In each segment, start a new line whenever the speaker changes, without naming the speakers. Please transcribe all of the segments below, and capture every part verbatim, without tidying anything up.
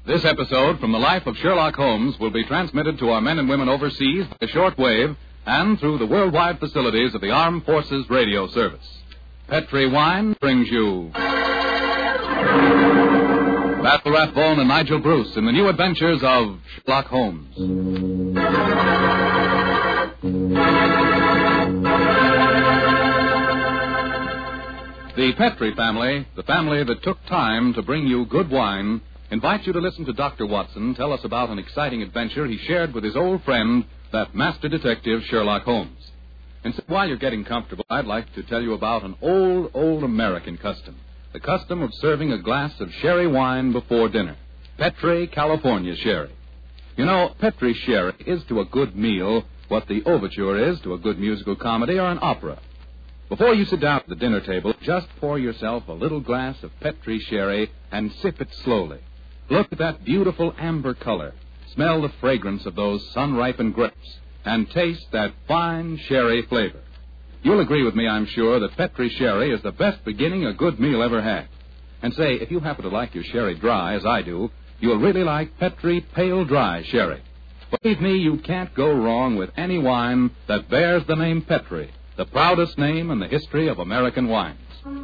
This episode from the life of Sherlock Holmes will be transmitted to our men and women overseas by short wave and through the worldwide facilities of the Armed Forces Radio Service. Petri Wine brings you Basil Rathbone and Nigel Bruce in the new adventures of Sherlock Holmes. The Petri family, the family that took time to bring you good wine, invites you to listen to Doctor Watson tell us about an exciting adventure he shared with his old friend, that master detective Sherlock Holmes. And so while you're getting comfortable, I'd like to tell you about an old, old American custom. The custom of serving a glass of sherry wine before dinner. Petri California Sherry. You know, Petri Sherry is to a good meal what the overture is to a good musical comedy or an opera. Before you sit down at the dinner table, just pour yourself a little glass of Petri Sherry and sip it slowly. Look at that beautiful amber color. Smell the fragrance of those sun-ripened grapes. And taste that fine sherry flavor. You'll agree with me, I'm sure, that Petri Sherry is the best beginning a good meal ever had. And say, if you happen to like your sherry dry, as I do, you'll really like Petri Pale Dry Sherry. Believe me, you can't go wrong with any wine that bears the name Petri, the proudest name in the history of American wines.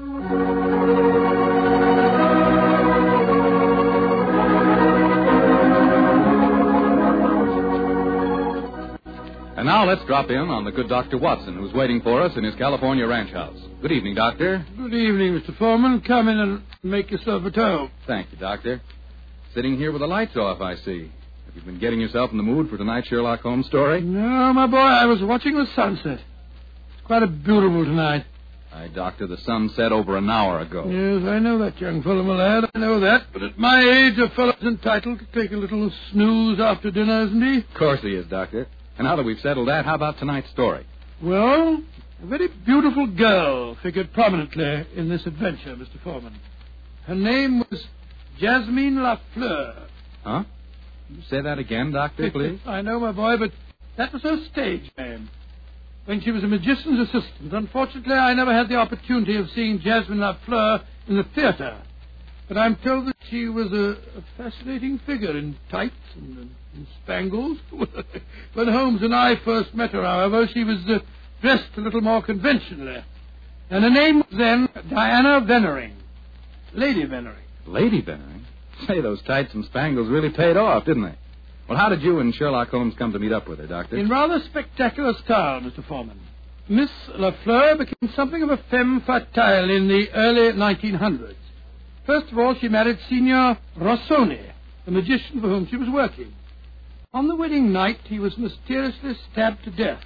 And now let's drop in on the good Doctor Watson, who's waiting for us in his California ranch house. Good evening, Doctor.
Good evening, Mister Foreman. Come in and make yourself at home.
Thank you, Doctor. Sitting here with the lights off, I see. Have you been getting yourself in the mood for tonight's Sherlock Holmes story?
No, my boy, I was watching the sunset. It's quite a beautiful tonight.
Aye, Doctor, the sun set over an hour ago.
Yes, I know that, young fellow, my lad. I know that. But at my age, a fellow's entitled to take a little snooze after dinner, isn't he?
Of course he is, Doctor. And now that we've settled that, how about tonight's story?
Well, a very beautiful girl figured prominently in this adventure, Mister Foreman. Her name was Jasmine Lafleur.
Huh? You say that again, Doctor, please?
I know, my boy, but that was her stage name. When she was a magician's assistant, unfortunately, I never had the opportunity of seeing Jasmine Lafleur in the theater. But I'm told that she was a, a fascinating figure in tights and, and, and spangles. When Holmes and I first met her, however, she was uh, dressed a little more conventionally. And her name was then Diana Vennering. Lady Vennering.
Lady Vennering? Say, those tights and spangles really paid off, didn't they? Well, how did you and Sherlock Holmes come to meet up with her, Doctor?
In rather spectacular style, Mister Foreman. Miss Lafleur became something of a femme fatale in the early nineteen hundreds. First of all, she married Signor Rossoni, the magician for whom she was working. On the wedding night, he was mysteriously stabbed to death.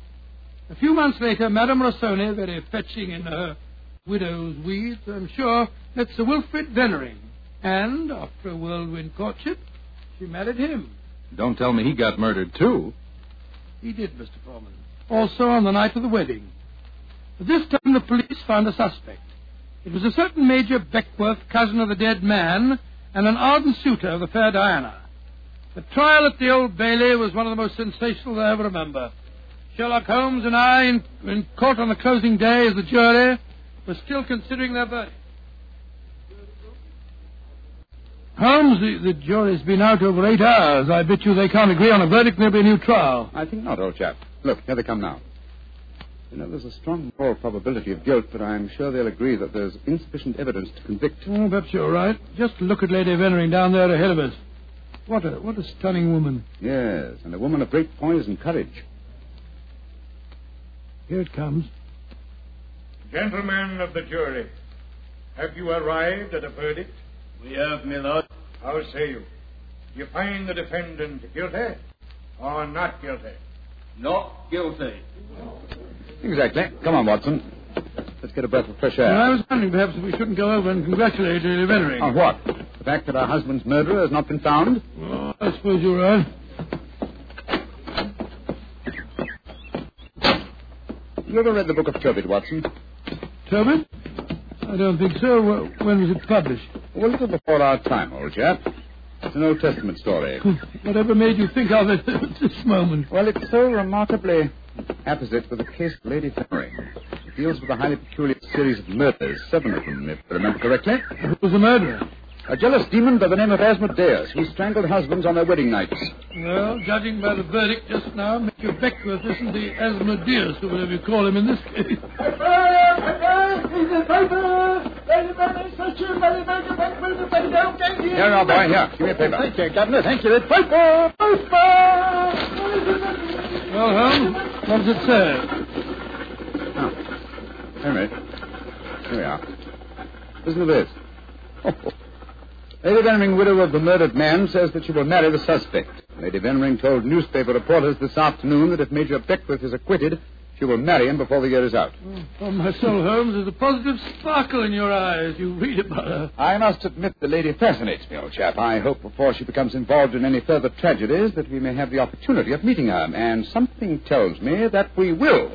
A few months later, Madame Rossoni, very fetching in her widow's weeds, I'm sure, met Sir Wilfrid Vennering. And, after a whirlwind courtship, she married him.
Don't tell me he got murdered, too.
He did, Mister Foreman. Also on the night of the wedding. At this time, the police found a suspect. It was a certain Major Beckworth, cousin of the dead man, and an ardent suitor of the fair Diana. The trial at the Old Bailey was one of the most sensational I ever remember. Sherlock Holmes and I, in, in court on the closing day as the jury, were still considering their verdict. Holmes, the, the jury's been out over eight hours. I bet you they can't agree on a verdict and there'll be a new trial.
I think not, old chap. Look, here they come now. You know, there's a strong moral probability of guilt, but I'm sure they'll agree that there's insufficient evidence to convict.
Oh, perhaps you're right. Just look at Lady Vennering down there ahead of us. What a what a stunning woman.
Yes, and a woman of great poise and courage.
Here it comes.
Gentlemen of the jury, have you arrived at a verdict?
We have, my lord.
How say you? You find the defendant guilty or not guilty?
Not guilty.
Exactly. Come on, Watson. Let's get a breath of fresh air.
Well, I was wondering perhaps if we shouldn't go over and congratulate Lady Vennering.
On what? The fact that her husband's murderer has not been found?
Oh, I suppose you're right.
You ever read the book of Tobit, Watson?
Tobit? I don't think so. When was it published?
Well, a little before our time, old chap. It's an Old Testament story.
Whatever made you think of it at this moment?
Well, it's so remarkably apposite with the case of Lady Vennering. It deals with a highly peculiar series of murders, seven of them, if I remember correctly.
Who was the murderer?
A jealous demon by the name of Asmodeus, who strangled husbands on their wedding nights.
Well, judging by the verdict just now, Mister Beckworth isn't the Asmodeus, or whatever you call him in this case.
Here now, boy, here. Give me a paper.
Thank you, Governor. Thank you. It's paper! Paper!
Well, Holmes, what does it say?
Oh. Anyway, here we are. Listen to this. Oh. Lady Veneering, widow of the murdered man, says that she will marry the suspect. Lady Veneering told newspaper reporters this afternoon that if Major Beckworth is acquitted, she will marry him before the year is out.
Oh, my soul, Holmes, there's a positive sparkle in your eye as you read about her.
I must admit the lady fascinates me, old chap. I hope before she becomes involved in any further tragedies that we may have the opportunity of meeting her. And something tells me that we will.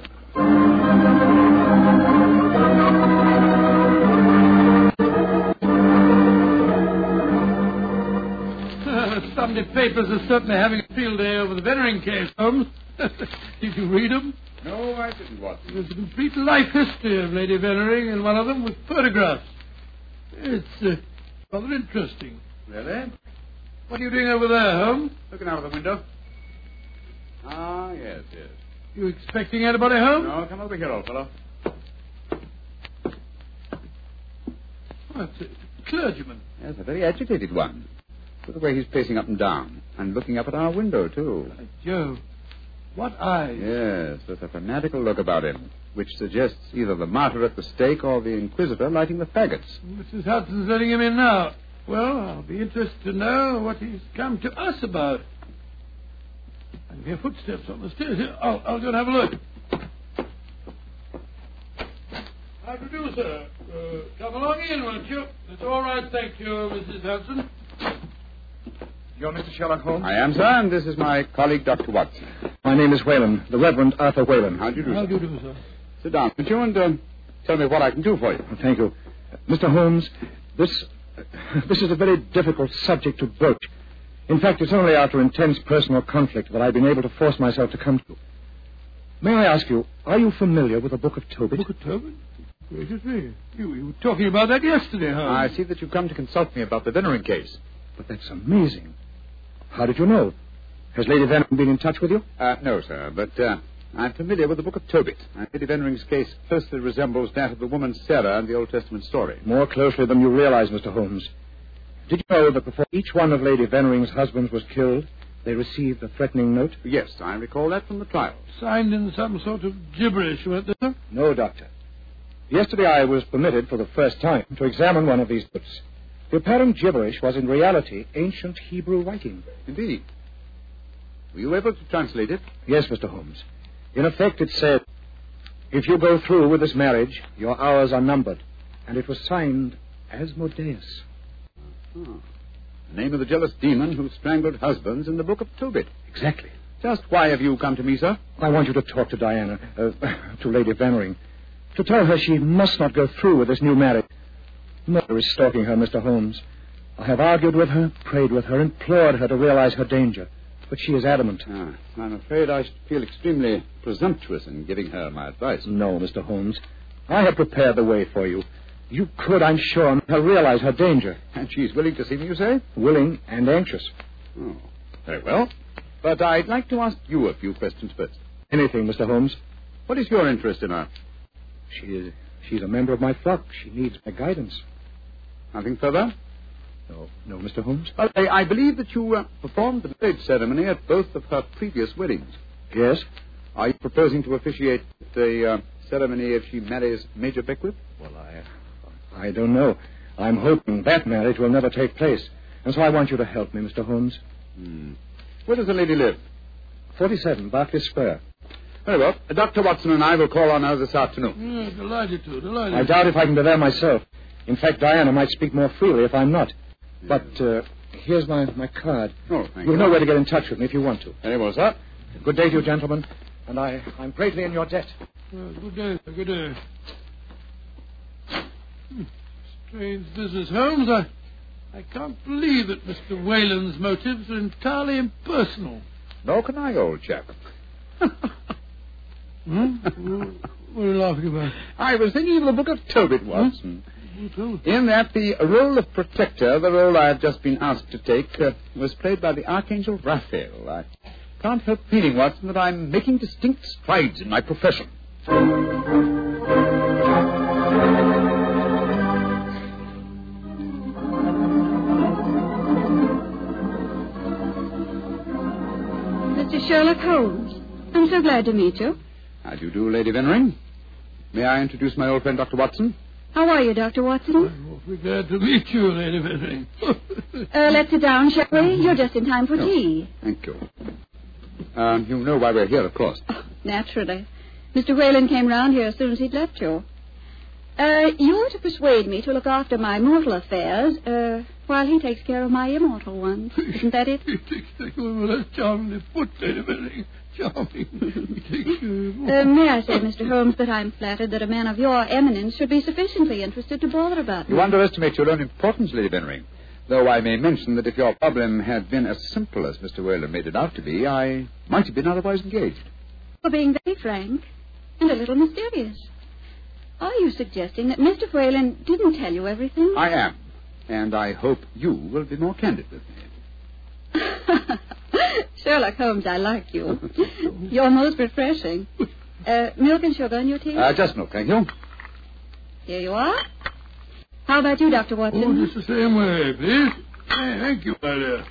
Sunday papers are certainly having a field day over the Veneering case, Holmes. Did you read them?
No, I didn't, Watson.
There's a complete life history of Lady Veneering, and one of them with photographs. It's uh, rather interesting.
Really?
What are you doing over there, Holmes?
Looking out of the window. Ah, yes, yes.
You expecting anybody home?
No, come over here, old fellow.
Oh, it's a, it's a clergyman.
Yes, a very agitated one. Look at the way he's pacing up and down, and looking up at our window, too.
By Jove. What eyes.
Yes, there's a fanatical look about him, which suggests either the martyr at the stake or the inquisitor lighting the faggots.
Missus Hudson's letting him in now. Well, I'll be interested to know what he's come to us about. I can hear footsteps on the stairs. Here, I'll, I'll go and have a look. How do you do, sir? Uh, come along in, won't you? It's all right, thank you, Missus Hudson.
You're Mister Sherlock Holmes?
I am, sir, and this is my colleague, Doctor Watson.
My name is Whalen, the Reverend Arthur Whalen.
How do you do,
How
sir?
do you do, sir?
Sit down, would you, and uh, tell me what I can do for you.
Thank you. Mister Holmes, this, uh, this is a very difficult subject to broach. In fact, it's only after intense personal conflict that I've been able to force myself to come to you. May I ask you, are you familiar with the Book of Tobit?
Book of Tobit? Gracious me. You, you were talking about that yesterday, huh?
I see that you've come to consult me about the Veneering case.
But that's amazing. How did you know? Has Lady Veneering been in touch with you?
Uh, no, sir, but uh, I'm familiar with the Book of Tobit. And Lady Venering's case closely resembles that of the woman Sarah in the Old Testament story.
More closely than you realize, Mister Holmes. Did you know that before each one of Lady Venering's husbands was killed, they received a threatening note?
Yes, I recall that from the trial.
Signed in some sort of gibberish, weren't they, sir?
No, Doctor. Yesterday I was permitted for the first time to examine one of these notes. The apparent gibberish was in reality ancient Hebrew writing.
Indeed. Were you able to translate it?
Yes, Mister Holmes. In effect, it said, if you go through with this marriage, your hours are numbered. And it was signed Asmodeus.
Oh. The name of the jealous demon who strangled husbands in the Book of Tobit.
Exactly.
Just why have you come to me, sir?
I want you to talk to Diana, uh, to Lady Veneering, to tell her she must not go through with this new marriage. Murder is stalking her, Mister Holmes. I have argued with her, prayed with her, implored her to realize her danger. But she is adamant.
Ah, I'm afraid I should feel extremely presumptuous in giving her my advice.
No, Mister Holmes. I have prepared the way for you. You could, I'm sure, make her realize her danger.
And she's willing to see me, you say?
Willing and anxious.
Oh, very well. But I'd like to ask you a few questions first.
Anything, Mister Holmes.
What is your interest in her?
She is, she's a member of my flock. She needs my guidance.
Nothing further?
No, no, Mister Holmes.
Well, I, I believe that you uh, performed the marriage ceremony at both of her previous weddings.
Yes?
Are you proposing to officiate the uh, ceremony if she marries Major Beckworth?
Well, I... I don't know. I'm hoping that marriage will never take place. And so I want you to help me, Mister Holmes.
Hmm. Where does the lady live?
forty-seven, Berkeley Square.
Very well. Uh, Doctor Watson and I will call on her this afternoon.
Yeah, delighted to, delighted.
I doubt if I can be there myself. In fact, Diana might speak more freely if I'm not. But uh, here's my, my card.
Oh, thank
You'll
you.
know where to get in touch with me if you want to.
Very well, sir.
Good day to you, gentlemen. And I, I'm greatly in your debt.
Well, good day, sir, good day. Hmm. Strange business, Holmes. I, I can't believe that Mister Whalen's motives are entirely impersonal.
Nor can I, old chap.
Hmm? What are you laughing about?
I was thinking of the Book of Tobit, Watson. In that the role of protector, the role I have just been asked to take, uh, was played by the Archangel Raphael. I can't help feeling, Watson, that I'm making distinct strides in my profession.
Mister Sherlock Holmes, I'm so glad to meet you.
How do you do, Lady Vennering? May I introduce my old friend, Doctor Watson?
How are you, Doctor Watson?
I'm awfully glad to meet you, Lady Vennering.
uh, let's sit down, shall we? You're just in time for
No.
tea.
Thank you. Um, you know why we're here, of course.
Oh, naturally. Mister Whalen came round here as soon as he'd left you. Uh, you're to persuade me to look after my mortal affairs, uh, while he takes care of my immortal ones. Isn't that it?
He takes care of that charmingly put, Lady Vennering. Charming. He takes care of...
Uh, may I say, Mister Holmes, that I'm flattered that a man of your eminence should be sufficiently interested to bother about me.
You underestimate your own importance, Lady Vennering. Though I may mention that if your problem had been as simple as Mister Whalen made it out to be, I might have been otherwise engaged.
For being very frank and a little mysterious. Are you suggesting that Mister Whalen didn't tell you everything?
I am. And I hope you will be more candid with me.
Sherlock Holmes, I like you. You're most refreshing. Uh, milk and sugar in your tea?
Uh, just milk, thank you.
Here you are. How about you, Doctor Watson?
Oh, just the same way, please. Hey, thank you, my dear.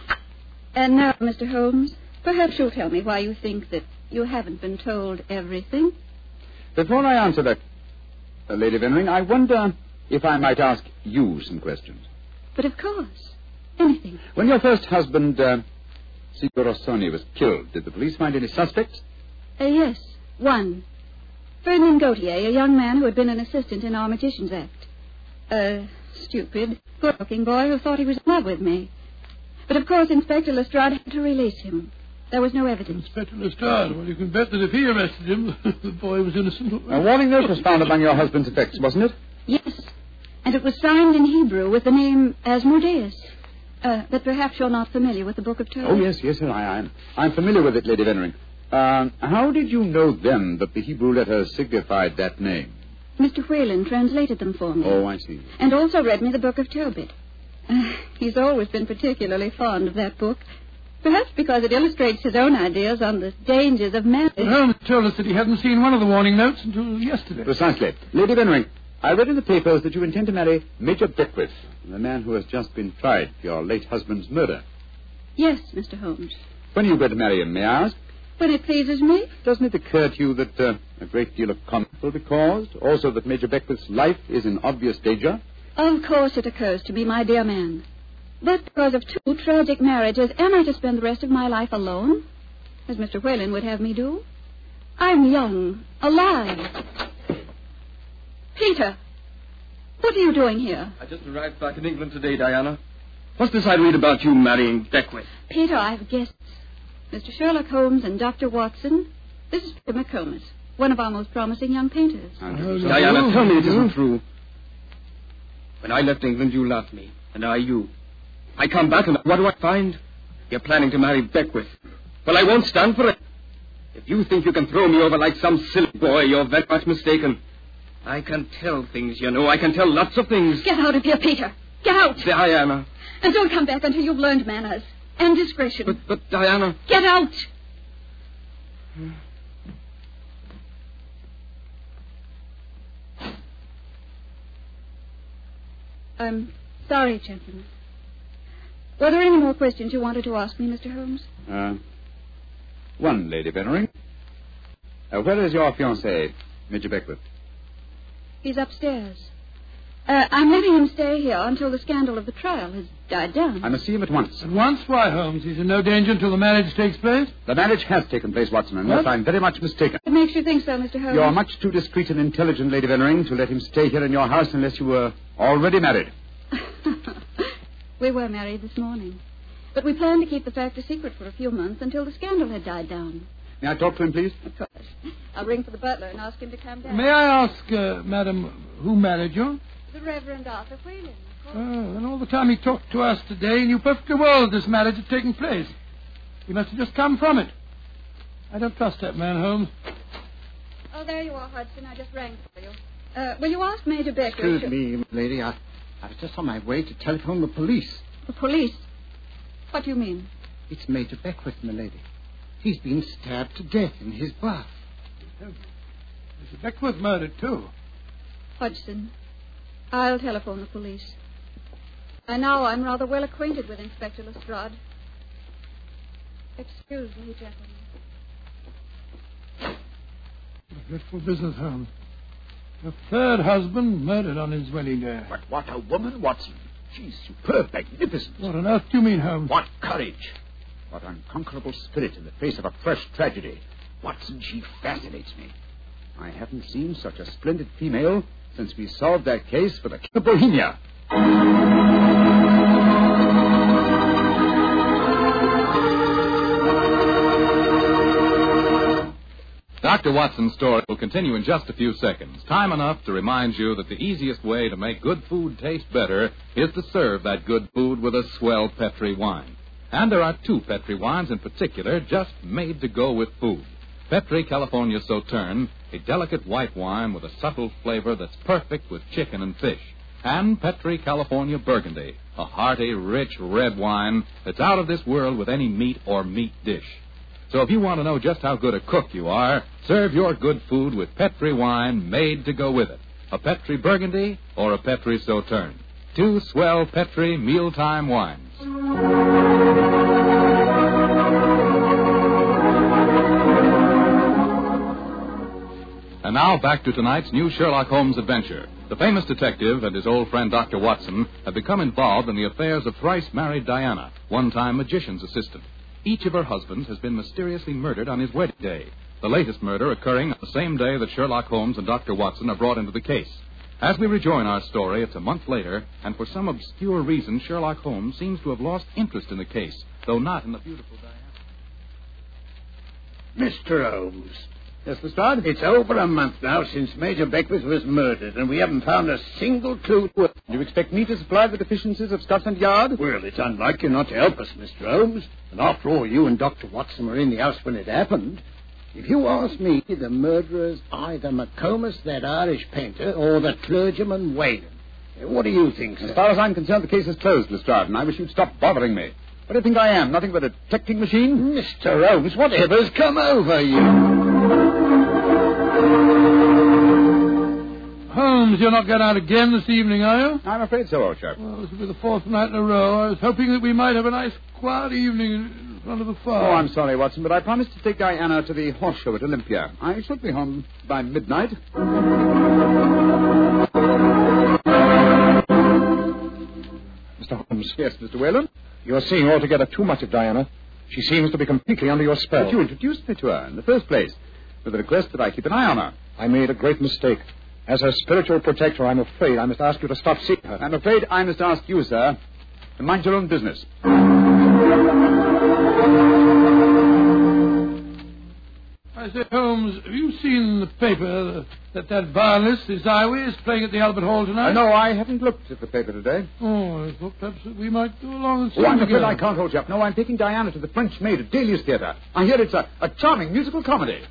And now, Mister Holmes, perhaps you'll tell me why you think that you haven't been told everything.
Before I answer that, uh, Lady Vennering, I wonder if I might ask you some questions.
But of course. Anything.
When your first husband, uh, Signor Rossoni, was killed, did the police find any suspects?
Uh, yes, one. Ferdinand Gautier, a young man who had been an assistant in our Magician's Act. A stupid, good-looking boy who thought he was in love with me. But of course Inspector Lestrade had to release him. There was no evidence.
Inspector Lestrade, well, you can bet that if he arrested him, the boy was innocent.
A warning note was found among your husband's effects, wasn't it?
Yes, and it was signed in Hebrew with the name Asmodeus. Uh, but perhaps you're not familiar with the Book of Tobit.
Oh, yes, yes, sir, I am. I'm familiar with it, Lady Vennering. Uh, how did you know then that the Hebrew letters signified that name?
Mister Whalen translated them for me.
Oh, I see.
And also read me the Book of Tobit. Uh, he's always been particularly fond of that book. Perhaps because it illustrates his own ideas on the dangers of marriage.
Well, Holmes told us that he hadn't seen one of the warning notes until yesterday.
Precisely. Lady Vennering, I read in the papers that you intend to marry Major Beckwith, the man who has just been tried for your late husband's murder.
Yes, Mister Holmes.
When are you going to marry him, may I ask?
When it pleases me.
Doesn't it occur to you that uh, a great deal of comment will be caused? Also that Major Beckwith's life is in obvious danger?
Of course it occurs to me, my dear man. But because of two tragic marriages, am I to spend the rest of my life alone? As Mister Whalen would have me do? I'm young, alive. Peter, what are you doing here?
I just arrived back in England today, Diana. What's this I read about you marrying Beckwith?
Peter, I have guests. Mister Sherlock Holmes and Doctor Watson. This is Peter McComas, one of our most promising young painters.
Diana, tell me it isn't true. When I left England, you loved me, and I you. I come back, and what do I find? You're planning to marry Beckwith. Well, I won't stand for it. If you think you can throw me over like some silly boy, you're very much mistaken. I can tell things, you know. I can tell lots of things.
Get out of here, Peter. Get out.
Diana.
And don't come back until you've learned manners and discretion.
But, but, Diana...
Get out. I'm sorry, gentlemen. Were there any more questions you wanted to ask me, Mister Holmes?
Uh, one, Lady Vennering. Uh, where is your fiancé, Major Beckwith?
He's upstairs. Uh, I'm letting him stay here until the scandal of the trial has died down.
I must see him at once.
At once? Why, Holmes? He's in no danger until the marriage takes place?
The marriage has taken place, Watson, unless
What?
I'm very much mistaken.
What makes you think so, Mister Holmes?
You're much too discreet and intelligent, Lady Vennering, to let him stay here in your house unless you were already married.
We were married this morning. But we planned to keep the fact a secret for a few months until the scandal had died down.
May I talk to him, please?
Of course. I'll ring for the butler and ask him to come down.
May I ask, uh, madam, who married you?
The Reverend Arthur Whalen, of course.
Oh, and all the time he talked to us today, he knew perfectly well that this marriage had taken place. He must have just come from it. I don't trust that man, Holmes.
Oh, there you are, Hudson. I just rang for you. Uh, will you ask Major Beckwith?
Excuse me, lady. I, I was just on my way to telephone the police.
The police? What do you mean?
It's Major Beckwith, my lady. He's been stabbed to death in his bath.
Mister Beckwith murdered, too.
Hodgson, I'll telephone the police. And now I'm rather well acquainted with Inspector Lestrade. Excuse me, gentlemen.
A dreadful business, Holmes. A third husband murdered on his wedding day.
But what a woman, Watson. She's superb, magnificent.
What on earth do you mean, Holmes?
What courage. What unconquerable spirit in the face of a fresh tragedy. Watson, she fascinates me. I haven't seen such a splendid female since we solved that case for the King of Bohemia.
Doctor Watson's story will continue in just a few seconds. Time enough to remind you that the easiest way to make good food taste better is to serve that good food with a swell Petri wine. And there are two Petri wines in particular just made to go with food. Petri California Sauterne, a delicate white wine with a subtle flavor that's perfect with chicken and fish. And Petri California Burgundy, a hearty, rich red wine that's out of this world with any meat or meat dish. So if you want to know just how good a cook you are, serve your good food with Petri wine made to go with it. A Petri Burgundy or a Petri Sauterne. Two swell Petri mealtime wines. And now back to tonight's new Sherlock Holmes adventure. The famous detective and his old friend Doctor Watson have become involved in the affairs of thrice-married Diana, one-time magician's assistant. Each of her husbands has been mysteriously murdered on his wedding day, the latest murder occurring on the same day that Sherlock Holmes and Doctor Watson are brought into the case. As we rejoin our story, it's a month later, and for some obscure reason, Sherlock Holmes seems to have lost interest in the case, though not in the beautiful Diana.
Mister Holmes.
Yes, Lestrade?
It's over a month now since Major Beckwith was murdered, and we haven't found a single clue to it.
Do you expect me to supply the deficiencies of Scotland Yard?
Well, it's unlike you not to help us, Mister Holmes. And after all, you and Doctor Watson were in the house when it happened. If you ask me, the murderer's either McComas, that Irish painter, or the clergyman Whalen. What do you think, sir?
As far as I'm concerned, the case is closed, Lestrade, and I wish you'd stop bothering me. What do you think I am? Nothing but a detecting machine?
Mister Holmes, whatever's come over you?
Holmes, you're not going out again this evening, are you?
I'm afraid so, old chap.
Well, this will be the fourth night in a row. I was hoping that we might have a nice, quiet evening in front of the fire.
Oh, I'm sorry, Watson, but I promised to take Diana to the horse show at Olympia. I should be home by midnight.
Mister Holmes.
Yes, Mister Whalen?
You're seeing altogether too much of Diana. She seems to be completely under your spell.
But you introduced me to her in the first place, with the request that I keep an eye on her.
I made a great mistake. As her spiritual protector, I'm afraid I must ask you to stop seeing her.
I'm afraid I must ask you, sir, to mind your own business.
I say, Holmes, have you seen in the paper that that violinist, Ziwi, is playing at the Albert Hall tonight?
Uh, no, I haven't looked at the paper today.
Oh, I thought perhaps that we might go along and see
Oh, I'm
him
afraid
again.
I can't hold you up. No, I'm taking Diana to the French Maid at Delius Theatre. I hear it's a, a charming musical comedy.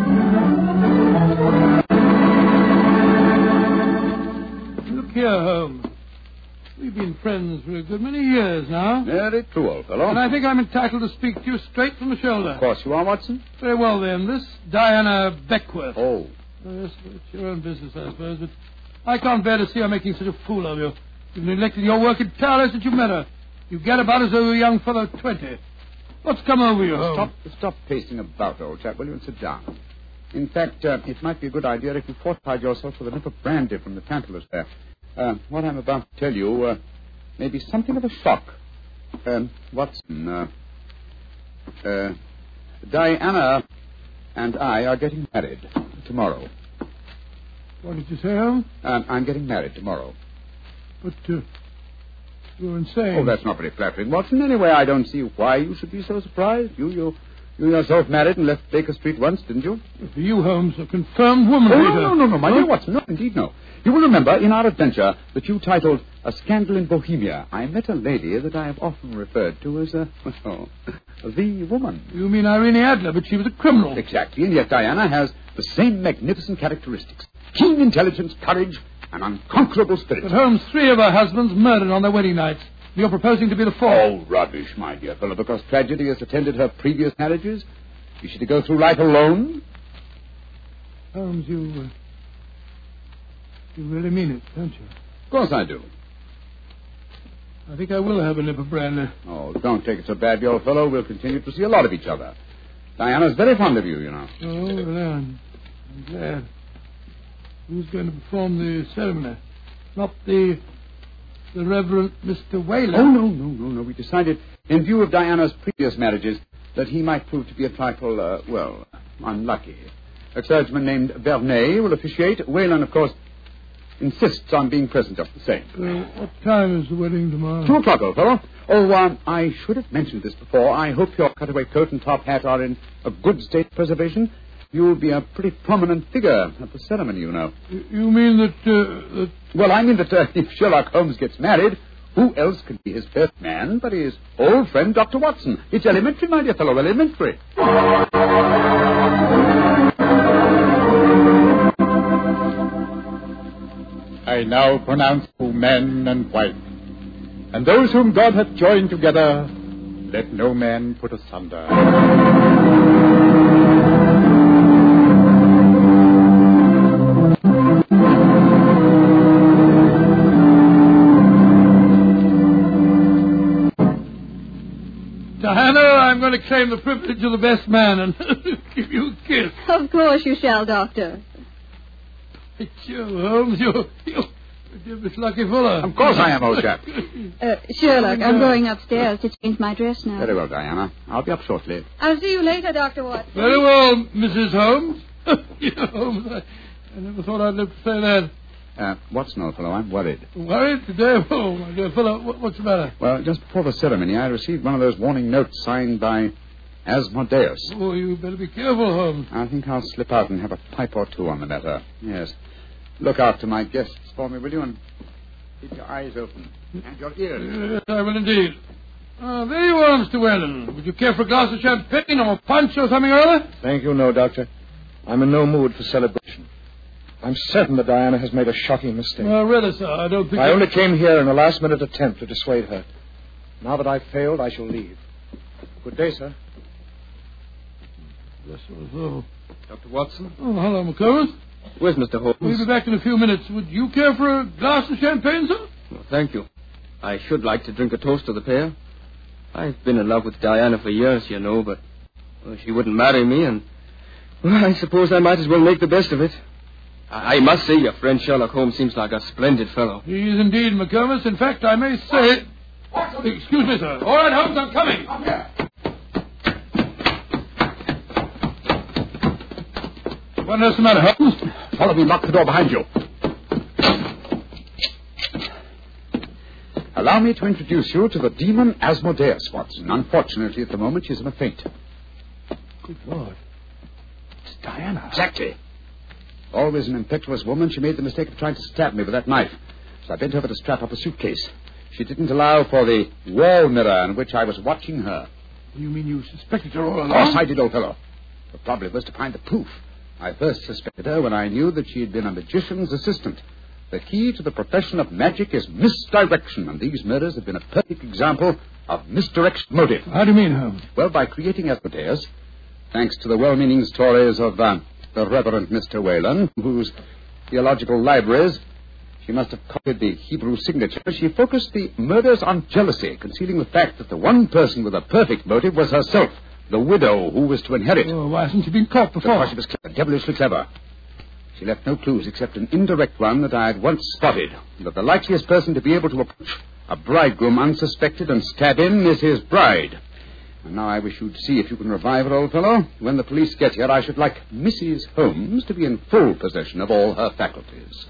Look here, Holmes. We've been friends for a good many years now.
Very true, old fellow.
And I think I'm entitled to speak to you straight from the shoulder.
Of course you are, Watson.
Very well, then. This Diana Beckwith.
Oh.
Oh, yes, well, it's your own business, I suppose, but I can't bear to see her making such a fool of you. You've neglected your work entirely since you met her. You get about as though you're a young fellow of twenty. What's come over you, Holmes?
Stop, stop pacing about, old chap, will you, and sit down. In fact, uh, it might be a good idea if you fortified yourself with a nip of brandy from the Tantalus there. Uh, what I'm about to tell you uh, may be something of a shock. Um, Watson, uh, uh, Diana and I are getting married tomorrow.
What did you say, Holmes?
Um, I'm getting married tomorrow.
But, uh, you're insane.
Oh, that's not very flattering, Watson. Anyway, I don't see why you should be so surprised. You, you, you yourself married and left Baker Street once, didn't you?
For you, Holmes, a confirmed woman
Oh,
hater.
no, no, no, no, my
Huh?
dear Watson. No, indeed, no. You will remember in our adventure that you titled A Scandal in Bohemia, I met a lady that I have often referred to as a, well, the woman.
You mean Irene Adler, but she was a criminal.
Exactly, and yet Diana has the same magnificent characteristics. keen intelligence, courage, and unconquerable spirit.
But Holmes, three of her husbands murdered on their wedding nights. You're proposing to be the fourth.
Oh, rubbish, my dear fellow, because tragedy has attended her previous marriages. Is she to go through life alone?
Holmes, you... Uh, you really mean it, don't you?
Of course I do.
I think I will have a nip of brandy.
Oh, don't take it so badly, old fellow. We'll continue to see a lot of each other. Diana's very fond of you, you know.
Oh, well, I'm, I'm glad. Who's going to perform the ceremony? Not the... the Reverend Mister Whalen?
Oh, no, no, no, no. We decided, in view of Diana's previous marriages, that he might prove to be a trifle, uh, well, unlucky. A clergyman named Vernet will officiate. Whalen, of course, insists on being present just the same.
Uh, what time is the wedding tomorrow?
Two o'clock, old fellow. Oh, um, I should have mentioned this before. I hope your cutaway coat and top hat are in a good state of preservation. You'll be a pretty prominent figure at the ceremony, you know.
You mean that... Uh, that...
Well, I mean that uh, if Sherlock Holmes gets married, who else could be his first man but his old friend, Doctor Watson? It's elementary, my dear fellow, elementary.
I now pronounce you man and wife, and those whom God hath joined together, let no man put asunder.
Diana, I'm going to claim the privilege of the best man and give you a kiss.
Of course you shall, Doctor.
It's you, Holmes. You, you, you're Miss Lucky Fuller.
Of course I am, old chap.
Uh, Sherlock, I'm going upstairs to change my dress now.
Very well, Diana. I'll be up shortly.
I'll see you later, Doctor Watson.
Very well, Missus Holmes. Yeah, Holmes, I, I never thought I'd live to say that.
Uh, Watson, old fellow, I'm worried.
Worried today? Oh, my dear fellow, what, what's the matter?
Well, just before the ceremony, I received one of those warning notes signed by Asmodeus.
Oh, you better be careful, Holmes.
I think I'll slip out and have a pipe or two on the matter. Yes. Look after my guests for me, will you? And keep your eyes open. And your ears.
Yes, I will indeed. Uh, there you are, Mister Whalen. Would you care for a glass of champagne or punch or something or other?
Thank you, no, Doctor. I'm in no mood for celebration. I'm certain that Diana has made a shocking mistake.
Well, really, sir, I don't think...
I
I...
only came here in a last-minute attempt to dissuade her. Now that I've failed, I shall leave. Good day, sir.
Bless your soul.
Doctor Watson?
Oh, hello, McComas.
Where's Mister Holmes?
We'll be back in a few minutes. Would you care for a glass of champagne, sir?
Well, thank you. I should like to drink a toast to the pair. I've been in love with Diana for years, you know, but well, she wouldn't marry me, and well, I suppose I might as well make the best of it. I, I must say your friend Sherlock Holmes seems like a splendid fellow.
He is indeed, McComas. In fact, I may say... Excuse me, sir. All right, Holmes, I'm coming. I'm here. What else the matter, Holmes?
Follow me, lock the door behind you. Allow me to introduce you to the demon Asmodeus, Watson. Unfortunately, at the moment, she's in a faint.
Good Lord. It's Diana.
Exactly. Always an impetuous woman, she made the mistake of trying to stab me with that knife. So I bent over to strap up a suitcase. She didn't allow for the wall mirror in which I was watching her.
You mean you suspected her all along?
Of course I did, old fellow. The problem was to find the proof. I first suspected her when I knew that she had been a magician's assistant. The key to the profession of magic is misdirection, and these murders have been a perfect example of misdirection motive.
How do you mean, Holmes?
Well, by creating Asmodeus, thanks to the well-meaning stories of uh, the Reverend Mister Whalen, whose theological libraries she must have copied the Hebrew signature, she focused the murders on jealousy, concealing the fact that the one person with a perfect motive was herself, the widow who was to inherit.
Oh, why hasn't she been caught before?
Because she was clever, devilishly clever. She left no clues except an indirect one that I had once spotted, that the likeliest person to be able to approach a bridegroom unsuspected and stab him is his bride. And now I wish you'd see if you can revive her, old fellow. When the police get here, I should like Missus Holmes to be in full possession of all her faculties.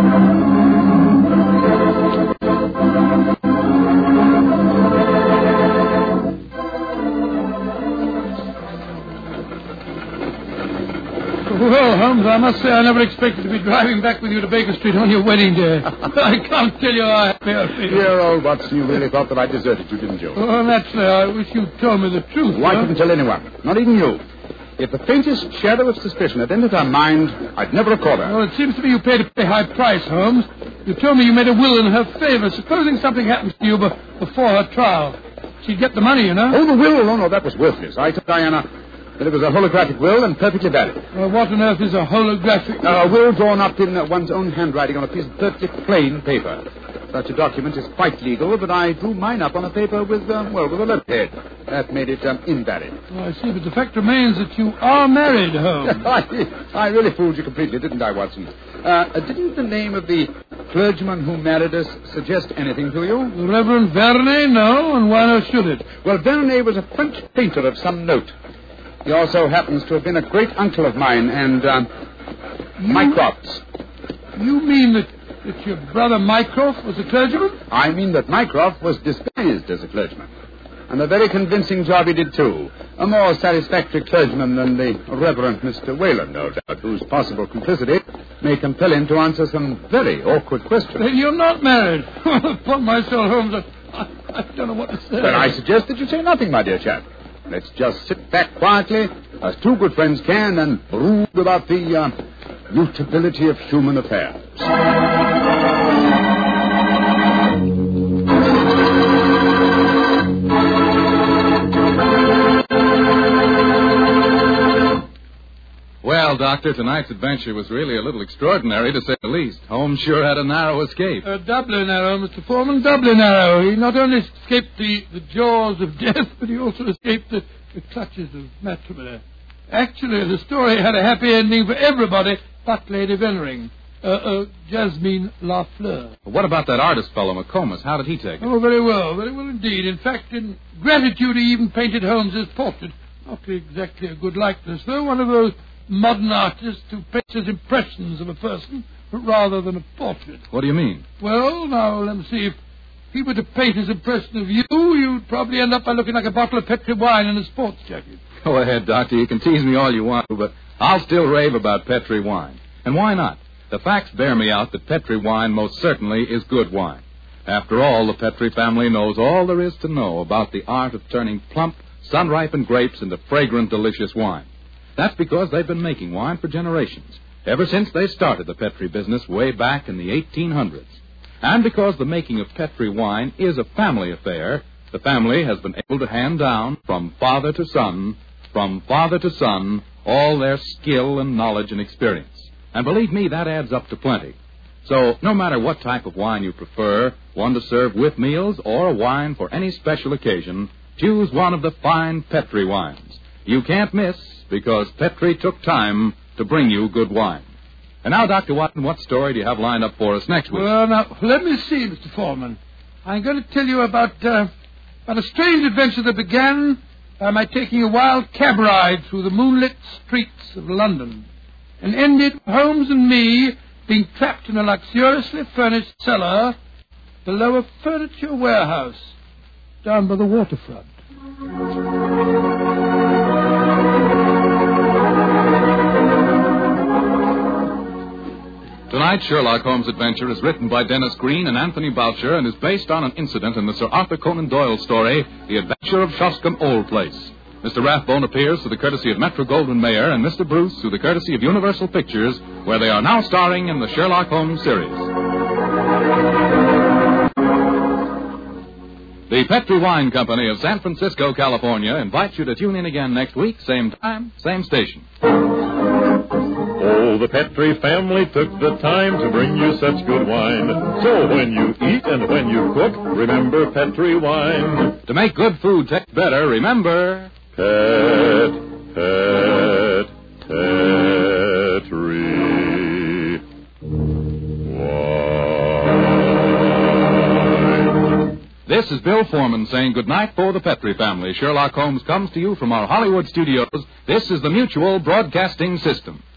Well, Holmes, I must say I never expected to be driving back with you to Baker Street on your wedding day. I can't tell you how happy I feel.
Dear old Watson, you really thought that I deserted you, didn't you?
Oh, naturally, I wish you'd told me the truth.
Why
huh?
couldn't tell anyone? Not even you. If the faintest shadow of suspicion had entered her mind, I'd never have caught her.
Well, it seems to me you paid a pretty high price, Holmes. You told me you made a will in her favor. Supposing something happens to you be- before her trial, she'd get the money, you know.
Oh, the will? Oh, no, that was worthless. I told Diana that it was a holographic will and perfectly valid.
Well, what on earth is a holographic...
Uh, a will drawn up in uh, one's own handwriting on a piece of perfectly plain paper. Such a document is quite legal, but I drew mine up on a paper with, um, well, with a letterhead. That made it um, invalid.
Oh, I see, but the fact remains that you are married, Holmes.
I, I really fooled you completely, didn't I, Watson? Uh, didn't the name of the clergyman who married us suggest anything to you?
The Reverend Verney? No, and why not should it?
Well, Verney was a French painter of some note. He also happens to have been a great uncle of mine and, um,
You-
Mycroft's.
You mean that, that your brother Mycroft was a clergyman?
I mean that Mycroft was disguised as a clergyman. And a very convincing job he did, too. A more satisfactory clergyman than the Reverend Mister Whalen, no doubt, whose possible complicity may compel him to answer some very awkward questions.
Then you're not married. Upon my soul, Holmes, I, I, I don't know what to say.
Then I suggest that you say nothing, my dear chap. Let's just sit back quietly, as two good friends can, and brood about the uh, mutability of human affairs.
Well, Doctor, tonight's adventure was really a little extraordinary, to say the least. Holmes sure had a narrow escape.
Uh, doubly narrow, Mister Foreman, doubly narrow. He not only escaped the, the jaws of death, but he also escaped the, the clutches of matrimony. Actually, the story had a happy ending for everybody but Lady Vennering, uh, uh, Jasmine Lafleur.
What about that artist fellow, McComas? How did he take it?
Oh, very well, very well indeed. In fact, in gratitude, he even painted Holmes's portrait. Not exactly a good likeness, though. One of those modern artists who paints his impressions of a person rather than a portrait.
What do you mean?
Well, now, let me see. If he were to paint his impression of you, you'd probably end up by looking like a bottle of Petri wine in a sports jacket.
Go ahead, Doctor. You can tease me all you want to, but I'll still rave about Petri wine. And why not? The facts bear me out that Petri wine most certainly is good wine. After all, the Petri family knows all there is to know about the art of turning plump, sun-ripened grapes into fragrant, delicious wine. That's because they've been making wine for generations, ever since they started the Petri business way back in the eighteen hundreds. And because the making of Petri wine is a family affair, the family has been able to hand down from father to son, from father to son, all their skill and knowledge and experience. And believe me, that adds up to plenty. So no matter what type of wine you prefer, one to serve with meals or a wine for any special occasion, choose one of the fine Petri wines. You can't miss, because Petri took time to bring you good wine. And now, Doctor Watson, what story do you have lined up for us next week?
Well, now, let me see, Mister Foreman. I'm going to tell you about, uh, about a strange adventure that began by my taking a wild cab ride through the moonlit streets of London and ended with Holmes and me being trapped in a luxuriously furnished cellar below a furniture warehouse down by the waterfront.
Tonight's Sherlock Holmes adventure is written by Dennis Green and Anthony Boucher and is based on an incident in the Sir Arthur Conan Doyle story, The Adventure of Shoscombe Old Place. Mister Rathbone appears through the courtesy of Metro-Goldwyn-Mayer and Mister Bruce through the courtesy of Universal Pictures, where they are now starring in the Sherlock Holmes series. The Petri Wine Company of San Francisco, California, invites you to tune in again next week, same time, same station.
Oh, the Petri family took the time to bring you such good wine. So when you eat and when you cook, remember Petri wine.
To make good food taste better, remember...
Pet, pet, Petri wine.
This is Bill Foreman saying goodnight for the Petri family. Sherlock Holmes comes to you from our Hollywood studios. This is the Mutual Broadcasting System.